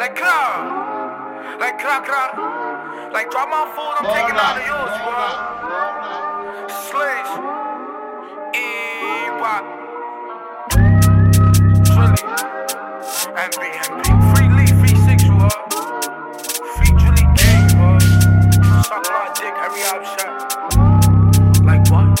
Like cloud, like cloud. Like drop my food, I'm taking out of yours, you know. Slaves, E-Wop, Trilly, MB, free Lee, free 6, you know. Free Julie Gang, you know. Suck my dick every shot. Like what?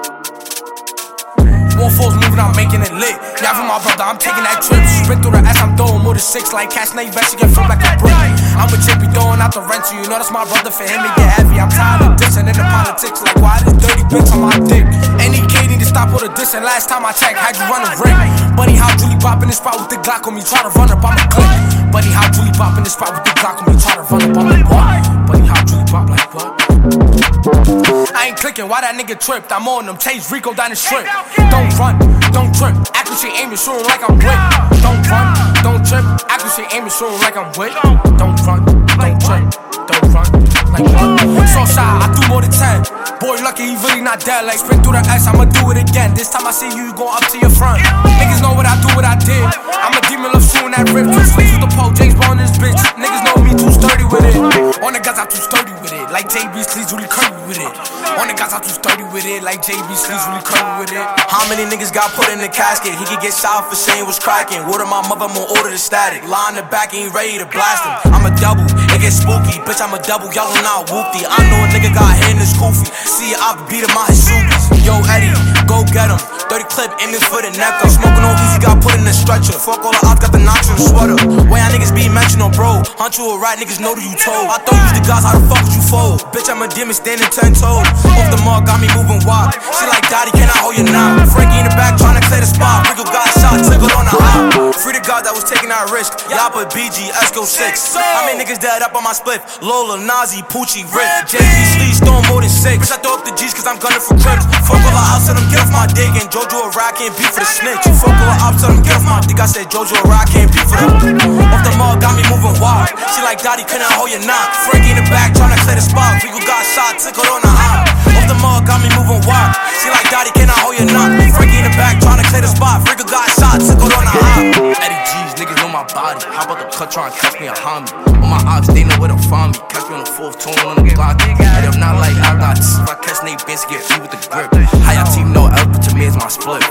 One foes moving, I'm making it lit. Yeah, for my brother, I'm taking that trip. Sprint through the ass, I'm throwing more than 6. Like cash, now you bet you get flipped like a brick. I'm with Chippy throwing out the rent, so you know that's my brother. For him, it get heavy. I'm tired of dissing in the politics. Like, why this dirty bitch on my dick? Any K need to stop all the dissing. Last time I checked, had you run a ring. Buddy, how Julie Bop in the spot with the Glock on me, try to run up on my click. Buddy, how Julie Bop in the spot with the Glock on me, try to run up on my what? Buddy, how Julie Bop like what? I ain't clicking, why that nigga tripped? I'm on them, chase Rico down the strip. Don't run, don't trip, accuracy aiming, shooting like I'm with. Don't run, don't trip, accuracy aiming, shooting like I'm with. Don't run, don't trip, don't run, like what? So shy, I do more than 10. Boy, lucky he really not dead. Like sprint through the ice, I'ma do it again. This time I see you, you go up to your front. Niggas know what I do, what I did. I'm a demon, love shooting that rip. Two sleeves with the pole, James Bond in this bitch. Niggas know me too sturdy with it. On the guys, I'm too sturdy with it. Like JB sleeves really curvy with it. On the guys, I'm too sturdy with it. Like JB sleeves really curvy with it. How many niggas got put in the casket? He could get shot for saying what's cracking. Word of my mother, I'm gonna order the static. Lie in the back, ain't ready to blast him. I'm a double, it get spooky. Bitch, I'm a double, y'all not whoopty. I know a nigga got hit in his koofy. See, I beat him out his shoes. Yo, Eddie, go get him. 30 clip in this for the neck up. Smoking on easy, got put in the stretcher. Fuck all the odds, got the notch in the sweater. Why y'all niggas be mentioned on bro? Hunt you a rat, niggas know that you told. I thought you was the guys, how the fuck would you fold? Bitch, I'm a demon standing 10 toes. Off the mug, got me moving wild. She like, Daddy, can I hold your knot? Frankie in the back, tryna clear the spot. Rico got shot, tickled on the hop. Free the God that was taking that risk. Y'all put BG, Esco 6. How many niggas dead up on my split? Lola, Nazi, Poochie, Rick. JB sleeves, throwing more than 6. Bitch, I throw up the G's cause I'm gunning for crips. Fuck all the ops, tell them get off my dick. And Jojo a rat, can't beat for the snitch. Fuck all the ops, tell them get off my dick. I said Jojo a rat, can't beat for them. Off the mug, got me moving wild. She like, Daddy, couldn't hold your knot. Frankie in the back, tryna clear the spot. Rico got shot, tickled on the hop. Off the mug, got me moving wild. She like, Daddy, can I hold your knot? Frankie in the back, tryna clear the spot. Rico got shot, tickled on the hop. Eddie G's, niggas know my body. How about the cut, tryna catch me a homie? On my ops, they know where to find me. Catch me on the 4th, tune on the block. And if not like I got if I catch Nate Benz, get me with the grip. How y'all team know L, but to me is my split.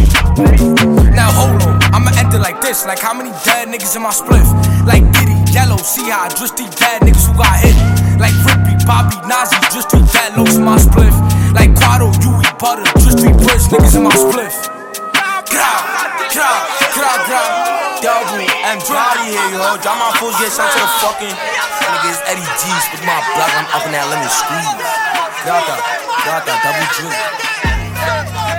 Now hold on, I'ma end it like this. Like how many dead niggas in my spliff? Like Diddy, Yellow, see how I just these dead niggas who got hit. Like Rippy, Bobby, Nazi, just three dead lows in my spliff. Like Quado, Yui, Butter, just three rich niggas in my spliff. Double M Drowdy here, yo. Drop my fools, get shot to the fucking niggas. Eddie G's with my block, I'm up in that lemon squeeze. Got that double drink.